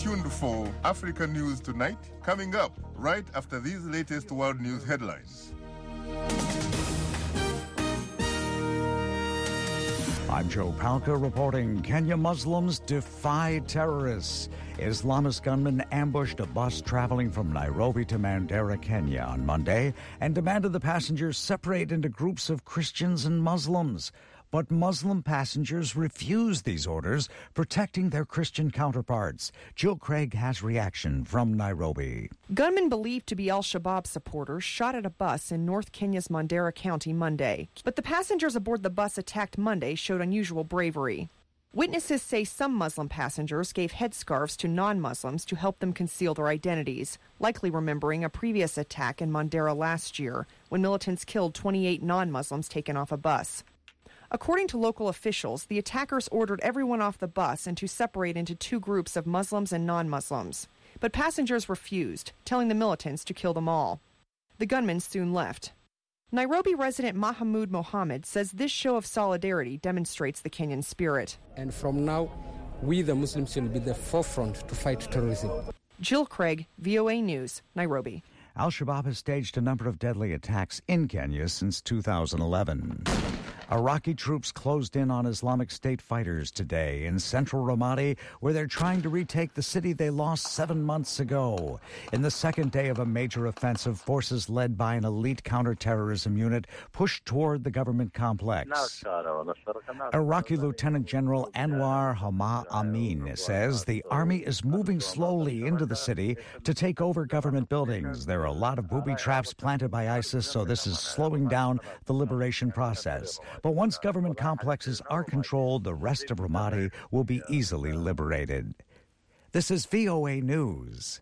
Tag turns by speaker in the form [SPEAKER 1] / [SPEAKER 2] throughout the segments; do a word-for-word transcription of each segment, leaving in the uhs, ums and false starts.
[SPEAKER 1] tuned for Africa News Tonight, coming up right after these latest world news headlines.
[SPEAKER 2] I'm Joe Palca reporting Kenya Muslims defy terrorists. Islamist gunmen ambushed a bus traveling from Nairobi to Mandera, Kenya on Monday and demanded the passengers separate into groups of Christians and Muslims. But Muslim passengers refused these orders, protecting their Christian counterparts. Jill Craig has reaction from Nairobi.
[SPEAKER 3] Gunmen believed to be al-Shabaab supporters shot at a bus in North Kenya's Mandera County Monday. But the passengers aboard the bus attacked Monday showed unusual bravery. Witnesses say some Muslim passengers gave headscarves to non-Muslims to help them conceal their identities, likely remembering a previous attack in Mandera last year when militants killed twenty-eight non-Muslims taken off a bus. According to local officials, the attackers ordered everyone off the bus and to separate into two groups of Muslims and non-Muslims. But passengers refused, telling the militants to kill them all. The gunmen soon left. Nairobi resident Mahamud Mohammed says this show of solidarity demonstrates the Kenyan spirit.
[SPEAKER 4] And from now, we the Muslims will be the forefront to fight terrorism.
[SPEAKER 3] Jill Craig, V O A News, Nairobi.
[SPEAKER 2] Al-Shabaab has staged a number of deadly attacks in Kenya since two thousand eleven. Iraqi troops closed in on Islamic State fighters today in central Ramadi, where they're trying to retake the city they lost seven months ago. In the second day of a major offensive, forces led by an elite counterterrorism unit pushed toward the government complex. Iraqi Lieutenant General Anwar Hama Amin says the army is moving slowly into the city to take over government buildings. There are a lot of booby traps planted by ISIS, so this is slowing down the liberation process. But once government complexes are controlled, the rest of Ramadi will be easily liberated. This is V O A News.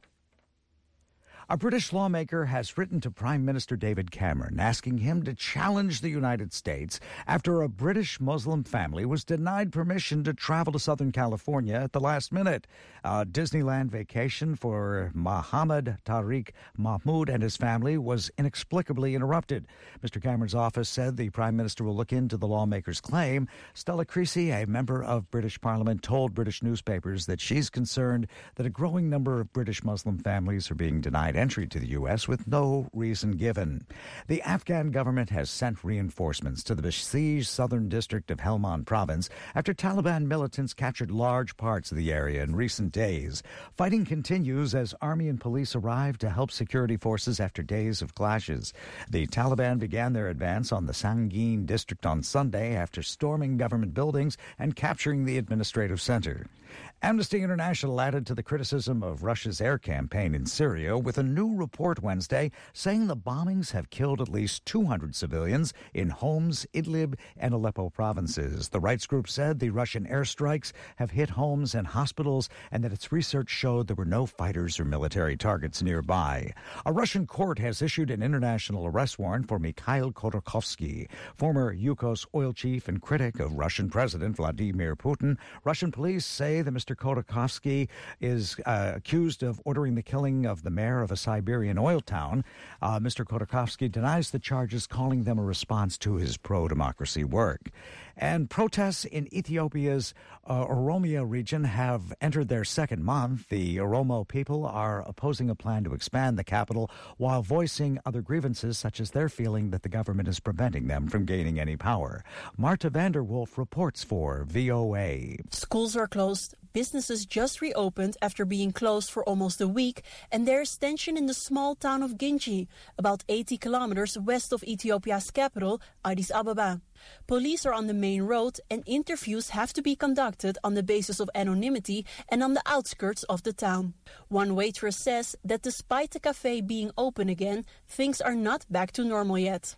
[SPEAKER 2] A British lawmaker has written to Prime Minister David Cameron asking him to challenge the United States after a British Muslim family was denied permission to travel to Southern California at the last minute. A Disneyland vacation for Mohammed Tariq Mahmoud and his family was inexplicably interrupted. Mister Cameron's office said the Prime Minister will look into the lawmaker's claim. Stella Creasy, a member of British Parliament, told British newspapers that she's concerned that a growing number of British Muslim families are being denied entry to the U S with no reason given. The Afghan government has sent reinforcements to the besieged southern district of Helmand province after Taliban militants captured large parts of the area in recent days. Fighting continues as army and police arrive to help security forces after days of clashes. The Taliban began their advance on the Sangin district on Sunday after storming government buildings and capturing the administrative center. Amnesty International added to the criticism of Russia's air campaign in Syria with a new report Wednesday saying the bombings have killed at least two hundred civilians in Homs, Idlib, and Aleppo provinces. The rights group said the Russian airstrikes have hit homes and hospitals and that its research showed there were no fighters or military targets nearby. A Russian court has issued an international arrest warrant for Mikhail Khodorkovsky, former Yukos oil chief and critic of Russian President Vladimir Putin. Russian police say that Mister Khodorkovsky is uh, accused of ordering the killing of the mayor of a Siberian oil town. Uh, Mister Khodorkovsky denies the charges, calling them a response to his pro-democracy work. And protests in Ethiopia's uh, Oromia region have entered their second month. The Oromo people are opposing a plan to expand the capital while voicing other grievances, such as their feeling that the government is preventing them from gaining any power. Marta Vanderwolf reports for V O A.
[SPEAKER 5] Schools are closed. Businesses just reopened after being closed for almost a week, and there is tension in the small town of Ginji, about eighty kilometers west of Ethiopia's capital, Addis Ababa. Police are on the main road, and interviews have to be conducted on the basis of anonymity and on the outskirts of the town. One waitress says that despite the cafe being open again, things are not back to normal yet.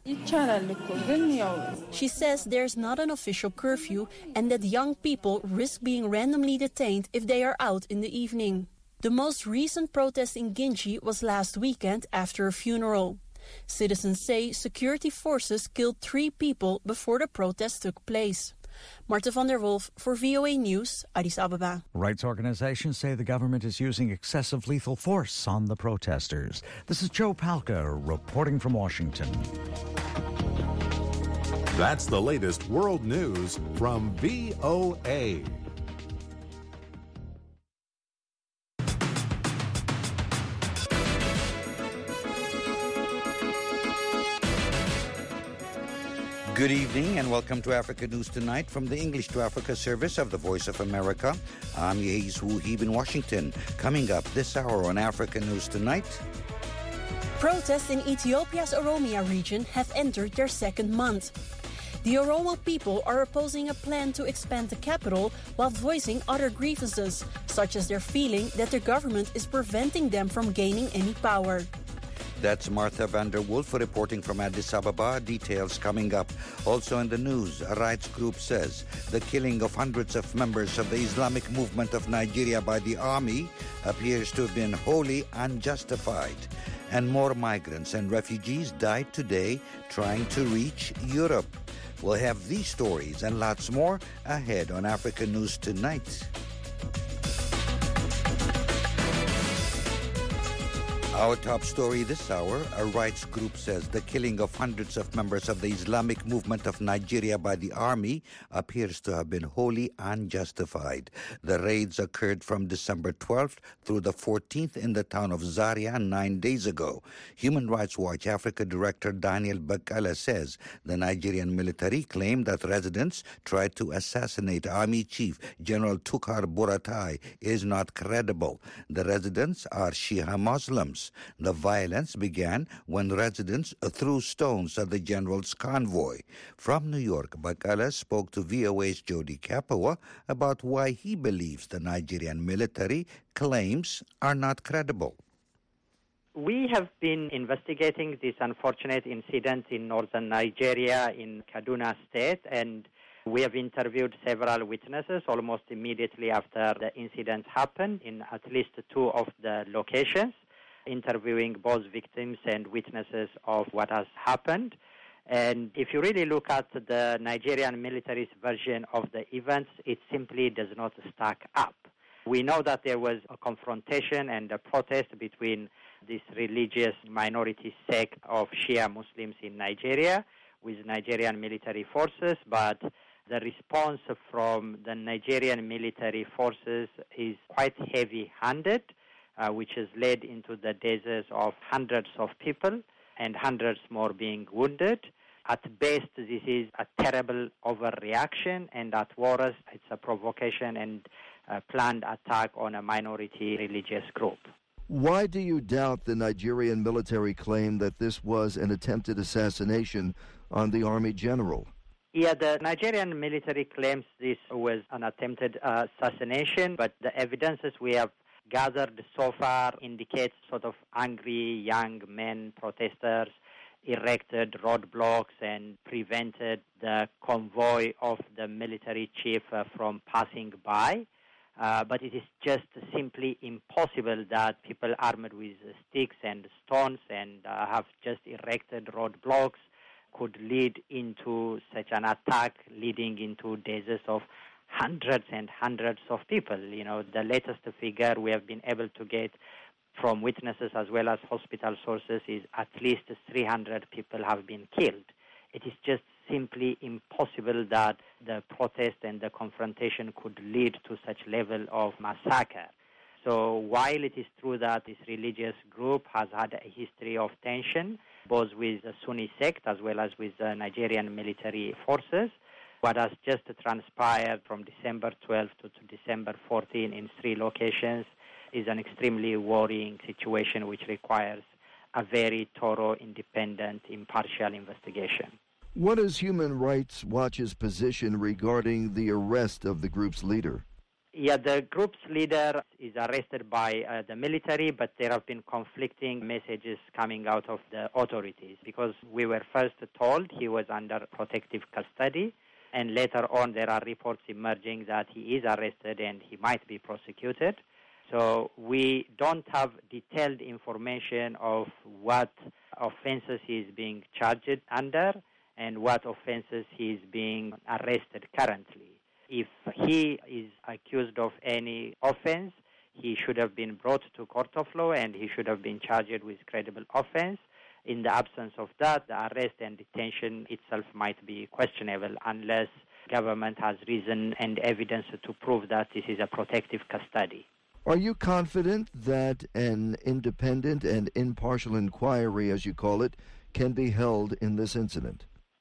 [SPEAKER 5] She says there's not an official curfew and that young people risk being randomly detained if they are out in the evening. The most recent protest in Ginji was last weekend after a funeral. Citizens say security forces killed three people before the protest took place. Marta van der Wolf for V O A News, Addis Ababa.
[SPEAKER 2] Rights organizations say the government is using excessive lethal force on the protesters. This is Joe Palca reporting from Washington.
[SPEAKER 6] That's the latest world news from V O A.
[SPEAKER 7] Good evening and welcome to Africa News Tonight from the English to Africa service of the Voice of America. I'm Yehiz Wuhib in Washington. Coming up this hour on Africa News Tonight.
[SPEAKER 5] Protests in Ethiopia's Oromia region have entered their second month. The Oromo people are opposing a plan to expand the capital while voicing other grievances, such as their feeling that the government is preventing them from gaining any power.
[SPEAKER 7] That's Martha van der Wolf reporting from Addis Ababa. Details coming up. Also in the news, a rights group says the killing of hundreds of members of the Islamic movement of Nigeria by the army appears to have been wholly unjustified. And more migrants and refugees died today trying to reach Europe. We'll have these stories and lots more ahead on Africa News Tonight. Our top story this hour, a rights group says the killing of hundreds of members of the Islamic movement of Nigeria by the army appears to have been wholly unjustified. The raids occurred from December twelfth through the fourteenth in the town of Zaria nine days ago. Human Rights Watch Africa Director Daniel Bakala says the Nigerian military claimed that residents tried to assassinate Army Chief General Tukar Buratai is not credible. The residents are Shia Muslims. The violence began when residents threw stones at the general's convoy. From New York, Bakala spoke to V O A's Jody Kapawa about why he believes the Nigerian military claims are not credible.
[SPEAKER 8] We have been investigating this unfortunate incident in northern Nigeria in Kaduna State, and we have interviewed several witnesses almost immediately after the incident happened in at least two of the locations, interviewing both victims and witnesses of what has happened. And if you really look at the Nigerian military's version of the events, it simply does not stack up. We know that there was a confrontation and a protest between this religious minority sect of Shia Muslims in Nigeria with Nigerian military forces, but the response from the Nigerian military forces is quite heavy-handed, Uh, which has led into the deaths of hundreds of people and hundreds more being wounded. At best, this is a terrible overreaction, and at worst, it's a provocation and a planned attack on a minority religious group.
[SPEAKER 9] Why do you doubt the Nigerian military claim that this was an attempted assassination on the Army general?
[SPEAKER 8] Yeah, the Nigerian military claims this was an attempted uh, assassination, but the evidences we have gathered so far indicates sort of angry young men protesters erected roadblocks and prevented the convoy of the military chief uh, from passing by. Uh, but it is just simply impossible that people armed with sticks and stones and uh, have just erected roadblocks could lead into such an attack, leading into deaths of hundreds and hundreds of people. You know, the latest figure we have been able to get from witnesses as well as hospital sources is at least three hundred people have been killed. It is just simply impossible that the protest and the confrontation could lead to such level of massacre. So while it is true that this religious group has had a history of tension, both with the Sunni sect as well as with the Nigerian military forces, what has just transpired from December twelfth to, to December fourteenth in three locations is an extremely worrying situation which requires a very thorough, independent, impartial investigation.
[SPEAKER 9] What is Human Rights Watch's position regarding the arrest of the group's leader?
[SPEAKER 8] Yeah, the group's leader is arrested by uh, the military, but there have been conflicting messages coming out of the authorities because we were first told he was under protective custody, and later on there are reports emerging that he is arrested and he might be prosecuted. So we don't have detailed information of what offenses he is being charged under and what offenses he is being arrested currently. If he is accused of any offense, he should have been brought to court of law and he should have been charged with credible offense. In the absence of that, the arrest and detention itself might be questionable unless government has reason and evidence to prove that this is a protective custody.
[SPEAKER 9] Are you confident that an independent and impartial inquiry, as you call it, can be held in this incident?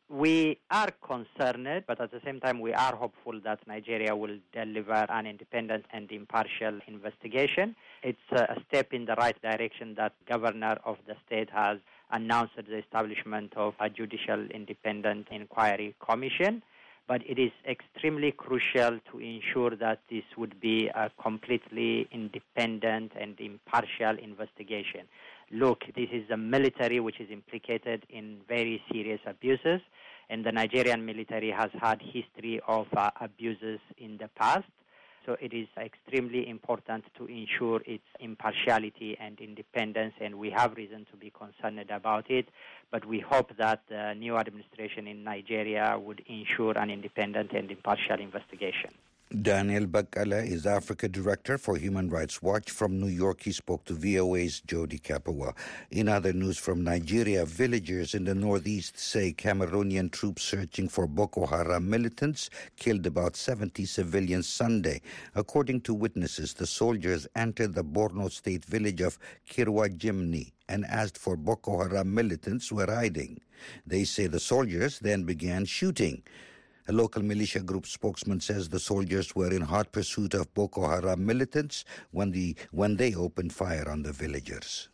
[SPEAKER 8] We are concerned, but at the same time, we are hopeful that Nigeria will deliver an independent and impartial investigation. It's a step in the right direction that the governor of the state has announced the establishment of a judicial independent inquiry commission. But it is extremely crucial to ensure that this would be a completely independent and impartial investigation. Look, this is the military which is implicated in very serious abuses, and the Nigerian military has had history of uh, abuses in the past. So it is extremely important to ensure its impartiality and independence, and we have reason to be concerned about it. But we hope that the new administration in Nigeria would ensure an independent and impartial investigation.
[SPEAKER 7] Daniel Bakala is Africa Director for Human Rights Watch. From New York, he spoke to V O A's Jody Kapawa. In other news from Nigeria, villagers in the northeast say Cameroonian troops searching for Boko Haram militants killed about seventy civilians Sunday. According to witnesses, the soldiers entered the Borno state village of Kirwa Jimni and asked for Boko Haram militants who were hiding. They say the soldiers then began shooting. A local militia group spokesman says the soldiers were in hot pursuit of Boko Haram militants when, the, when they opened fire on the villagers.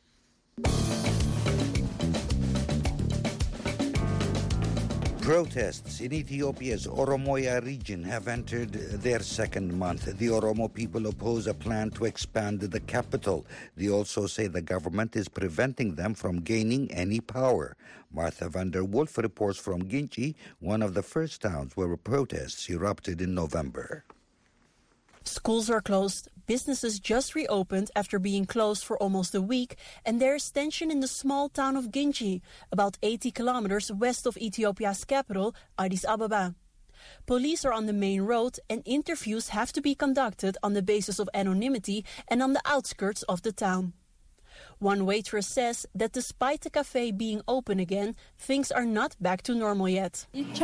[SPEAKER 7] Protests in Ethiopia's Oromoya region have entered their second month. The Oromo people oppose a plan to expand the capital. They also say the government is preventing them from gaining any power. Martha van der Wolf reports from Ginchi, one of the first towns where protests erupted in November.
[SPEAKER 5] Schools are closed, businesses just reopened after being closed for almost a week, and there is tension in the small town of Ginchi, about eighty kilometers west of Ethiopia's capital, Addis Ababa. Police are on the main road, and interviews have to be conducted on the basis of anonymity and on the outskirts of the town. One waitress says that despite the cafe being open again, things are not back to normal yet.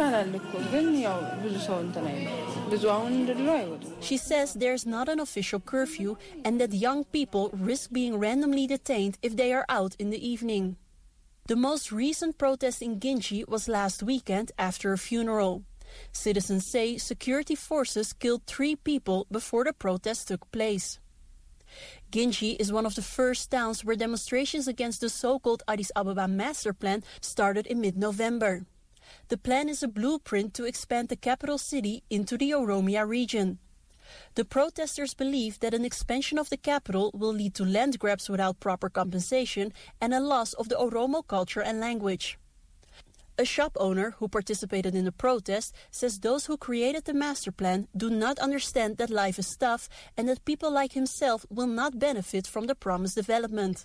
[SPEAKER 5] She says there's not an official curfew and that young people risk being randomly detained if they are out in the evening. The most recent protest in Ginchi was last weekend after a funeral. Citizens say security forces killed three people before the protest took place. Ginchi is one of the first towns where demonstrations against the so-called Addis Ababa master plan started in mid-November. The plan is a blueprint to expand the capital city into the Oromia region. The protesters believe that an expansion of the capital will lead to land grabs without proper compensation and a loss of the Oromo culture and language. A shop owner who participated in the protest says those who created the master plan do not understand that life is tough and that people like himself will not benefit from the promised development.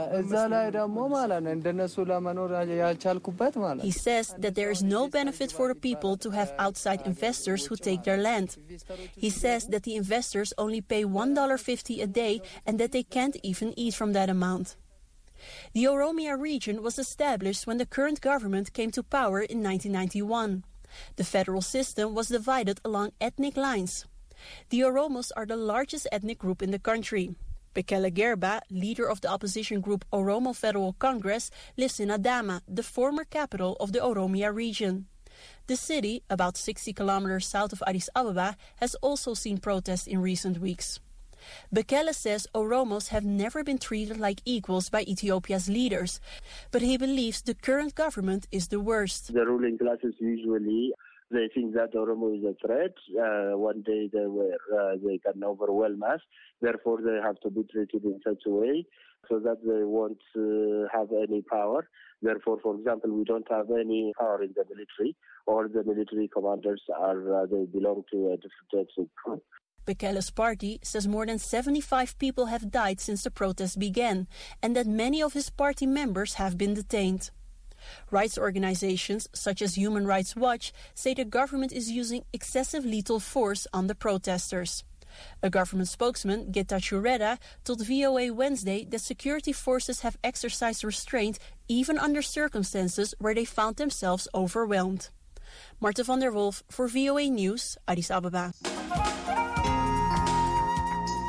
[SPEAKER 5] He says that there is no benefit for the people to have outside investors who take their land. He says that the investors only pay one dollar fifty a day and that they can't even eat from that amount. The Oromia region was established when the current government came to power in nineteen ninety-one. The federal system was divided along ethnic lines. The Oromos are the largest ethnic group in the country. Bekele Gerba, leader of the opposition group Oromo Federal Congress, lives in Adama, the former capital of the Oromia region. The city, about sixty kilometers south of Addis Ababa, has also seen protests in recent weeks. Bekele says Oromos have never been treated like equals by Ethiopia's leaders, but he believes the current government is the worst.
[SPEAKER 10] The ruling classes usually, they think that Oromo is a threat. Uh, one day they were, uh, they can overwhelm us. Therefore, they have to be treated in such a way so that they won't uh, have any power. Therefore, for example, we don't have any power in the military, or the military commanders are uh, they belong to a different ethnic group.
[SPEAKER 5] Bekele's party says more than seventy-five people have died since the protests began, and that many of his party members have been detained. Rights organizations such as Human Rights Watch say the government is using excessive lethal force on the protesters. A government spokesman, Getachew Reda, told V O A Wednesday that security forces have exercised restraint even under circumstances where they found themselves overwhelmed. Martha van der Wolf for V O A News, Addis Ababa.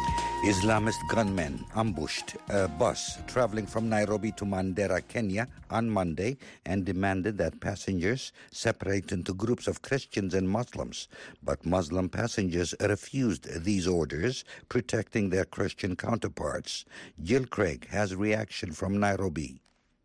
[SPEAKER 7] Islamist gunmen ambushed a bus traveling from Nairobi to Mandera, Kenya on Monday and demanded that passengers separate into groups of Christians and Muslims. But Muslim passengers refused these orders, protecting their Christian counterparts. Jill Craig has reaction from Nairobi.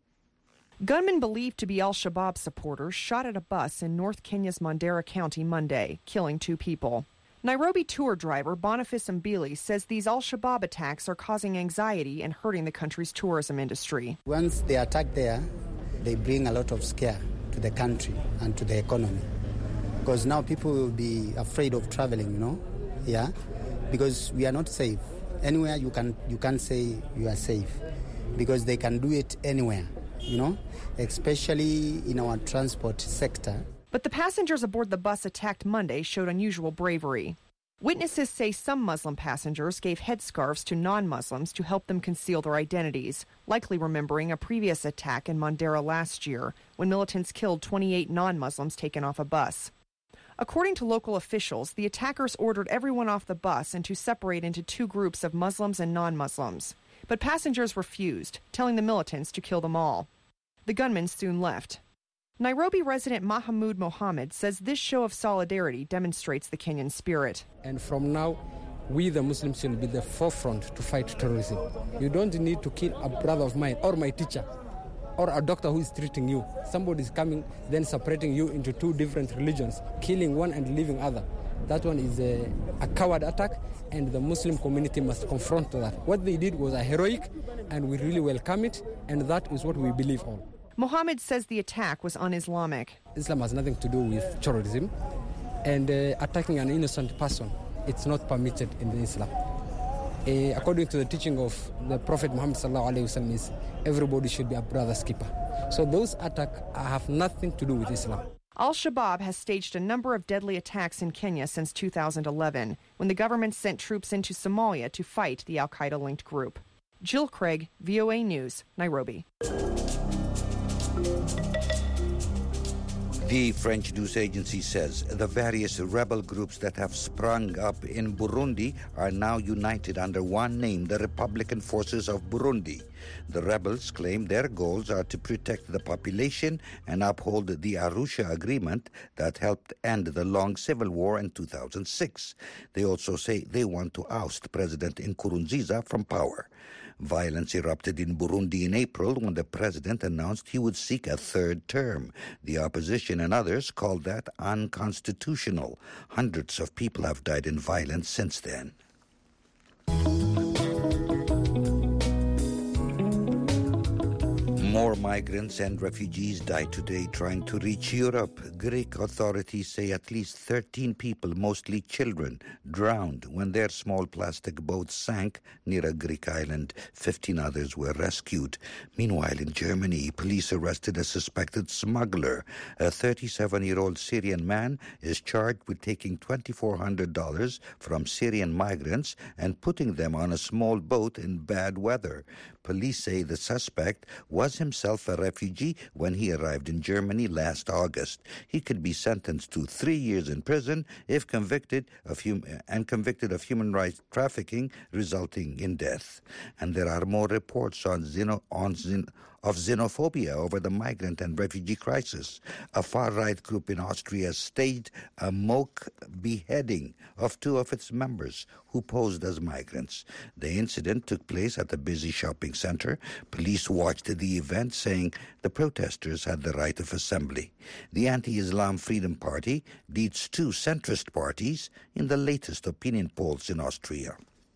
[SPEAKER 3] Gunmen believed to be al-Shabaab supporters shot at a bus in North Kenya's Mandera County Monday, killing two people. Nairobi tour driver Boniface Mbili says these al-Shabaab attacks are causing anxiety and hurting the country's tourism industry.
[SPEAKER 11] Once they attack there, they bring a lot of scare to the country and to the economy. Because now people will be afraid of traveling, you know, yeah, because we are not safe. Anywhere you can you can't say you are safe, because they can do it anywhere, you know, especially in our transport sector.
[SPEAKER 3] But the passengers aboard the bus attacked Monday showed unusual bravery. Witnesses say some Muslim passengers gave headscarves to non-Muslims to help them conceal their identities, likely remembering a previous attack in Mandera last year when militants killed twenty-eight non-Muslims taken off a bus. According to local officials, the attackers ordered everyone off the bus and to separate into two groups of Muslims and non-Muslims. But passengers refused, telling the militants to kill them all. The gunmen soon left. Nairobi resident Mahamoud Mohammed says this show of solidarity demonstrates the Kenyan spirit.
[SPEAKER 4] And from now, we the Muslims should be the forefront to fight terrorism. You don't need to kill a brother of mine or my teacher or a doctor who is treating you. Somebody is coming, then separating you into two different religions, killing one and leaving other. That one is a, a coward attack, and the Muslim community must confront that. What they did was a heroic, and we really welcome it, and that is what we believe on.
[SPEAKER 3] Mohammed says the attack was un-Islamic.
[SPEAKER 4] Islam has nothing to do with terrorism, and uh, attacking an innocent person, it's not permitted in Islam. Uh, according to the teaching of the Prophet Muhammad sallallahu alaihi wasallam, is everybody should be a brother's keeper. So those attacks have nothing to do with Islam.
[SPEAKER 3] Al-Shabaab has staged a number of deadly attacks in Kenya since two thousand eleven, when the government sent troops into Somalia to fight the al-Qaeda-linked group. Jill Craig, V O A News, Nairobi.
[SPEAKER 7] The French news agency says the various rebel groups that have sprung up in Burundi are now united under one name, the Republican Forces of Burundi. The rebels claim their goals are to protect the population and uphold the Arusha Agreement that helped end the long civil war in two thousand six. They also say they want to oust President Nkurunziza from power. Violence erupted in Burundi in April when the president announced he would seek a third term. The opposition and others called that unconstitutional. Hundreds of people have died in violence since then. More migrants and refugees died today trying to reach Europe. Greek authorities say at least thirteen people, mostly children, drowned when their small plastic boat sank near a Greek island. Fifteen others were rescued. Meanwhile, in Germany, police arrested a suspected smuggler. A thirty-seven-year-old Syrian man is charged with taking two thousand four hundred dollars from Syrian migrants and putting them on a small boat in bad weather. Police say the suspect was himself a refugee when he arrived in Germany last August. He could be sentenced to three years in prison if convicted of hum- and convicted of human rights trafficking, resulting in death. And there are more reports on xeno- on xen- of xenophobia over the migrant and refugee crisis. A far-right group in Austria staged a mock beheading of two of its members who posed as migrants. The incident took place at a busy shopping center. Police watched the event, saying the protesters had the right of assembly. The Anti-Islam Freedom Party leads two centrist parties in the latest opinion polls in Austria.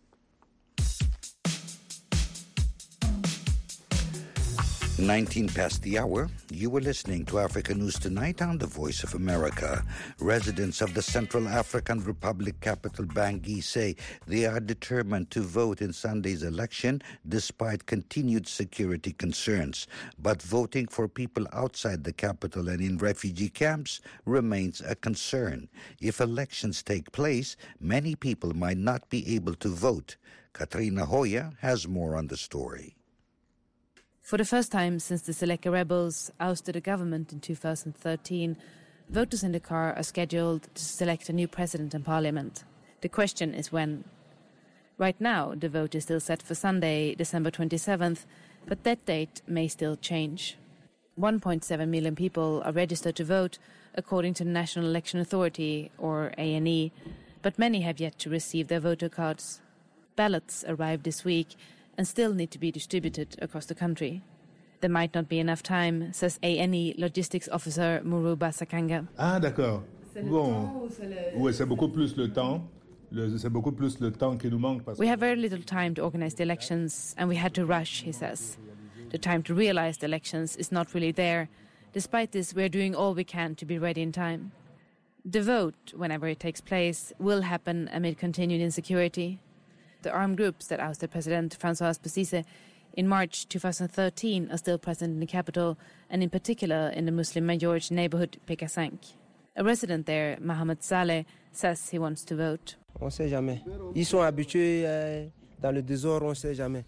[SPEAKER 7] nineteen past the hour, you were listening to Africa News Tonight on the Voice of America. Residents of the Central African Republic capital Bangui say they are determined to vote in Sunday's election despite continued security concerns. But voting for people outside the capital and in refugee camps remains a concern. If elections take place, many people might not be able to vote. Katrina Hoya has more on the story.
[SPEAKER 12] For the first time since the Seleka rebels ousted the government in two thousand thirteen, voters in Dakar are scheduled to select a new president and parliament. The question is when. Right now, the vote is still set for Sunday, December twenty-seventh, but that date may still change. one point seven million people are registered to vote, according to the National Election Authority, or A N E, but many have yet to receive their voter cards. Ballots arrived this week and still need to be distributed across the country. There might not be enough time, says A N E Logistics Officer Muruba Sakanga.
[SPEAKER 13] Ah, d'accord. Bon. Oui, c'est beaucoup plus le temps. C'est beaucoup plus le temps qui nous manque.
[SPEAKER 12] We have very little time to organize the elections, and we had to rush, he says. The time to realize the elections is not really there. Despite this, we are doing all we can to be ready in time. The vote, whenever it takes place, will happen amid continued insecurity. The armed groups that ousted President François Bozizé in March twenty thirteen are still present in the capital, and in particular in the Muslim-majority neighborhood P K five. A resident there, Mohamed Saleh, says he wants to vote.
[SPEAKER 14] On sait jamais. Ils sont habitués dans le désordre, on sait jamais.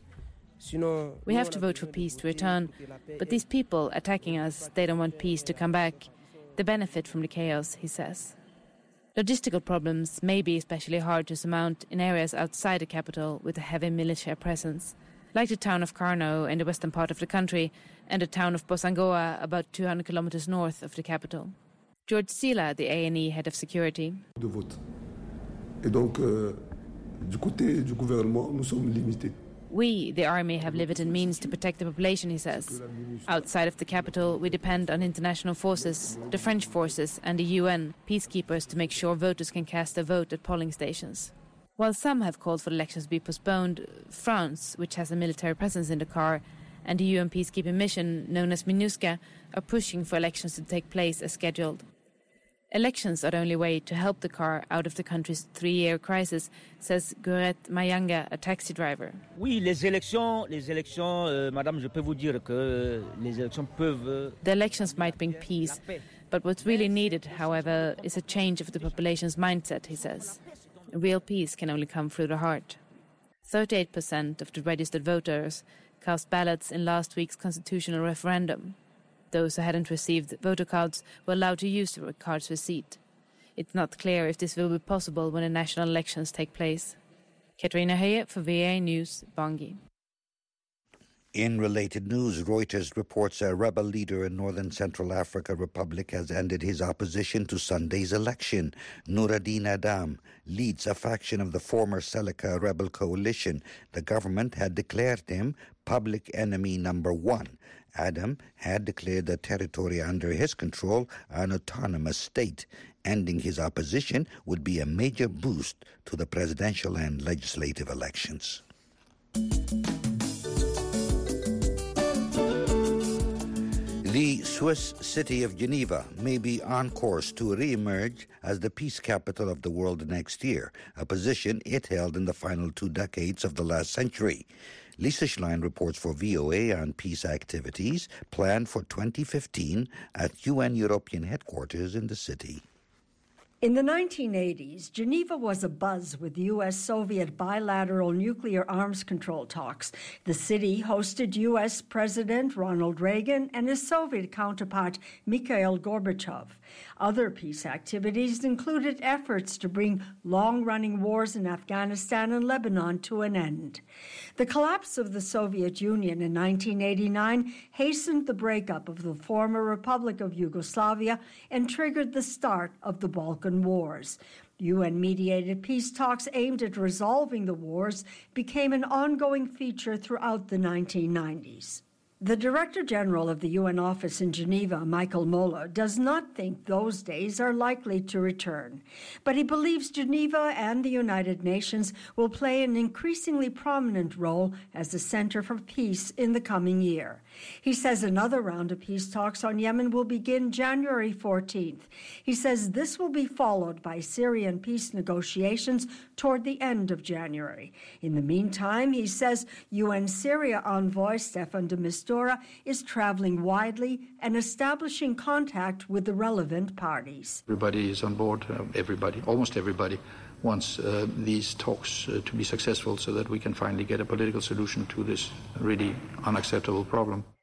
[SPEAKER 12] We have to vote for peace to return, but these people attacking us, they don't want peace to come back. They benefit from the chaos, he says. Logistical problems may be especially hard to surmount in areas outside the capital with a heavy military presence, like the town of Karno in the western part of the country and the town of Bosangoa about two hundred kilometers north of the capital. George Sila, the A N E head of security.
[SPEAKER 15] De vote. Et donc, euh, du côté du gouvernement, nous sommes limités.
[SPEAKER 12] We, the army, have limited means to protect the population, he says. Outside of the capital, we depend on international forces, the French forces and the U N, peacekeepers, to make sure voters can cast their vote at polling stations. While some have called for the elections to be postponed, France, which has a military presence in the C A R, and the U N peacekeeping mission, known as MINUSCA, are pushing for elections to take place as scheduled. Elections are the only way to help the C A R out of the country's three-year crisis, says Guret Mayanga, a taxi driver.
[SPEAKER 16] Oui, les élections, les élections, euh, madame, je peux vous dire que les élections peuvent... Euh...
[SPEAKER 12] The elections might bring peace, but what's really needed, however, is a change of the population's mindset, he says. Real peace can only come through the heart. thirty-eight percent of the registered voters cast ballots in last week's constitutional referendum. Those who hadn't received voter cards were allowed to use the cards receipt. It's not clear if this will be possible when the national elections take place. Katarina Höje for V A News, Bangui.
[SPEAKER 7] In related news, Reuters reports a rebel leader in Northern Central Africa Republic has ended his opposition to Sunday's election. Noureddin Adam leads a faction of the former Seleka rebel coalition. The government had declared him public enemy number one. Adam had declared the territory under his control an autonomous state. Ending his opposition would be a major boost to the presidential and legislative elections. The Swiss city of Geneva may be on course to re-emerge as the peace capital of the world next year, a position it held in the final two decades of the last century. Lisa Schlein reports for V O A on peace activities planned for twenty fifteen at U N European headquarters in the city.
[SPEAKER 17] In the nineteen eighties, Geneva was abuzz with U S Soviet bilateral nuclear arms control talks. The city hosted U S President Ronald Reagan and his Soviet counterpart Mikhail Gorbachev. Other peace activities included efforts to bring long-running wars in Afghanistan and Lebanon to an end. The collapse of the Soviet Union in nineteen eighty-nine hastened the breakup of the former Republic of Yugoslavia and triggered the start of the Balkan Wars. U N-mediated peace talks aimed at resolving the wars became an ongoing feature throughout the nineteen nineties. The Director General of the U N office in Geneva, Michael Moller, does not think those days are likely to return. But he believes Geneva and the United Nations will play an increasingly prominent role as a center for peace in the coming year. He says another round of peace talks on Yemen will begin January fourteenth. He says this will be followed by Syrian peace negotiations toward the end of January. In the meantime, he says U N Syria envoy Stefan de Mistura is traveling widely and establishing contact with the relevant parties.
[SPEAKER 18] Everybody is on board, uh, everybody, almost everybody wants uh, these talks uh, to be successful so that we can finally get a political solution to this really unacceptable problem.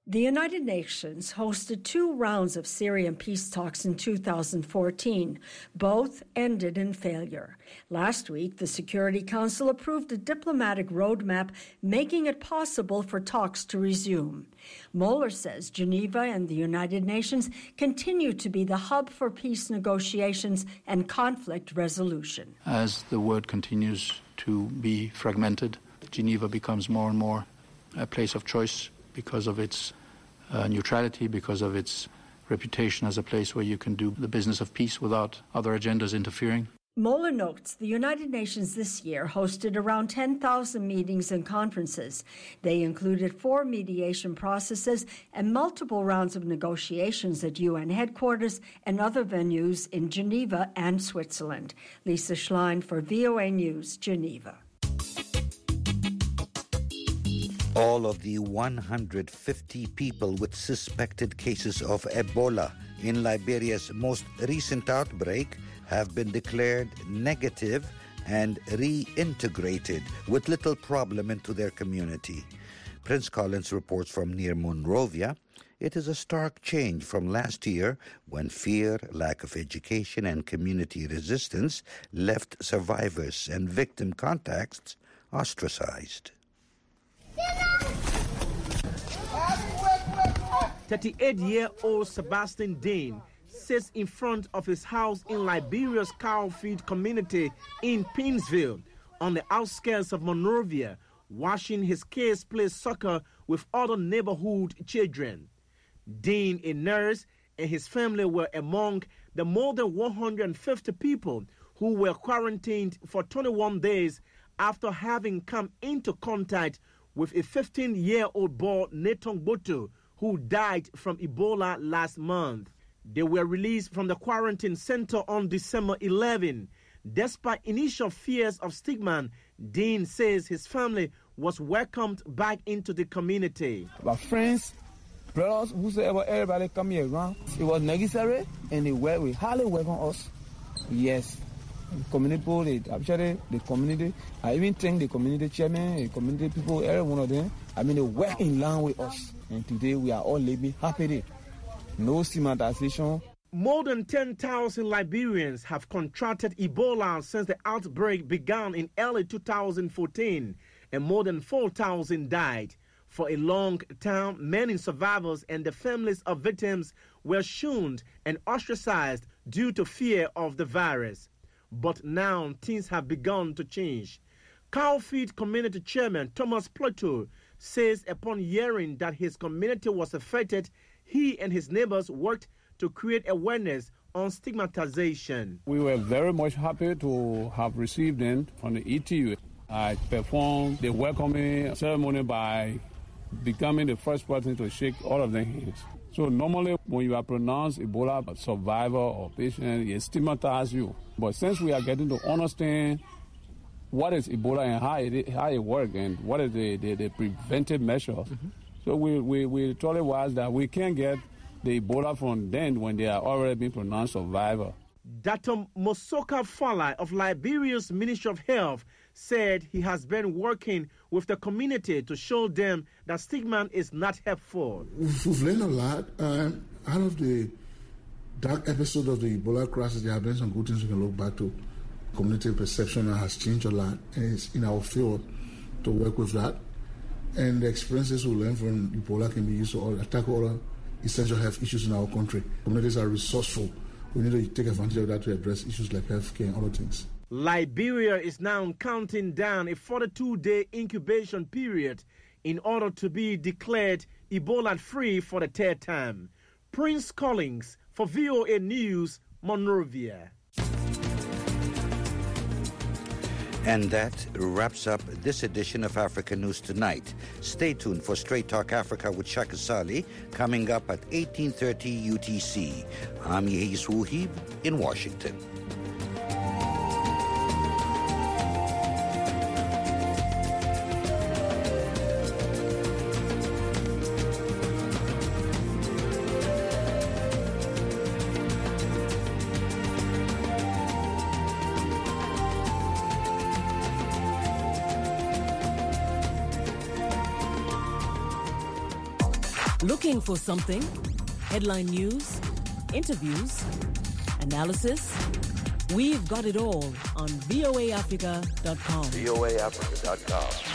[SPEAKER 17] The United Nations hosted two rounds of Syrian peace talks in two thousand fourteen. Both ended in failure. Last week, the Security Council approved a diplomatic roadmap making it possible for talks to resume. Moeller says Geneva and the United Nations continue to be the hub for peace negotiations and conflict resolution.
[SPEAKER 18] As the world continues to be fragmented, Geneva becomes more and more a place of choice because of its uh, neutrality, because of its reputation as a place where you can do the business of peace without other agendas interfering.
[SPEAKER 17] Moeller notes the United Nations this year hosted around ten thousand meetings and conferences. They included four mediation processes and multiple rounds of negotiations at U N headquarters and other venues in Geneva and Switzerland. Lisa Schlein for V O A News, Geneva.
[SPEAKER 7] All of the one hundred fifty people with suspected cases of Ebola in Liberia's most recent outbreak have been declared negative and reintegrated with little problem into their community. Prince Collins reports from near Monrovia. It is a stark change from last year when fear, lack of education, and community resistance left survivors and victim contacts ostracized.
[SPEAKER 19] thirty-eight-year-old Sebastian Dane sits in front of his house in Liberia's Cowfield community in Pinsville, on the outskirts of Monrovia, watching his kids play soccer with other neighborhood children. Dane, a nurse, and his family were among the more than one hundred fifty people who were quarantined for twenty-one days after having come into contact with a fifteen-year-old boy, Nathan Boto, who died from Ebola last month. They were released from the quarantine center on December eleventh. Despite initial fears of stigma, Dean says his family was welcomed back into the community.
[SPEAKER 20] Our friends, brothers, whosoever, everybody come here around. It was necessary, and they were we highly welcome us. Yes. The community, the, actually, the community, I even thank the community chairman, the community people, every one of them. I mean, they work in line with us. And today we are all living happily. No stigmatization.
[SPEAKER 19] More than ten thousand Liberians have contracted Ebola since the outbreak began in early two thousand fourteen, and more than four thousand died. For a long time, many survivors and the families of victims were shunned and ostracized due to fear of the virus. But now things have begun to change. Cowfield Community Chairman Thomas Plateau says upon hearing that his community was affected, he and his neighbors worked to create awareness on stigmatization.
[SPEAKER 20] We were very much happy to have received them from the E T U. I performed the welcoming ceremony by becoming the first person to shake all of their hands. So normally when you are pronounced Ebola survivor or patient, it stigmatizes you. But since we are getting to understand what is Ebola and how it, how it works and what is the, the, the preventive measures, mm-hmm. so we, we, we told it was that we can't get the Ebola from them when they are already being pronounced survivor.
[SPEAKER 19] Doctor Mosoka Fala of Liberia's Ministry of Health said he has been working with the community to show them that stigma is not helpful.
[SPEAKER 21] We've learned a lot. Um, out of the dark episode of the Ebola crisis, there have been some good things we can look back to. Community perception has changed a lot, and it's in our field to work with that. And the experiences we learn from Ebola can be used to tackle other essential health issues in our country. Communities are resourceful. We need to take advantage of that to address issues like healthcare and other things.
[SPEAKER 19] Liberia is now counting down a forty-two day incubation period in order to be declared Ebola-free for the third time. Prince Collins for V O A News, Monrovia.
[SPEAKER 7] And that wraps up this edition of Africa News Tonight. Stay tuned for Straight Talk Africa with Shaka Sali, coming up at eighteen thirty U T C. I'm Yehis Wuhib in Washington.
[SPEAKER 1] Looking for something? Headline news, interviews, analysis? We've got it all on V O A Africa dot com.
[SPEAKER 9] V O A Africa dot com.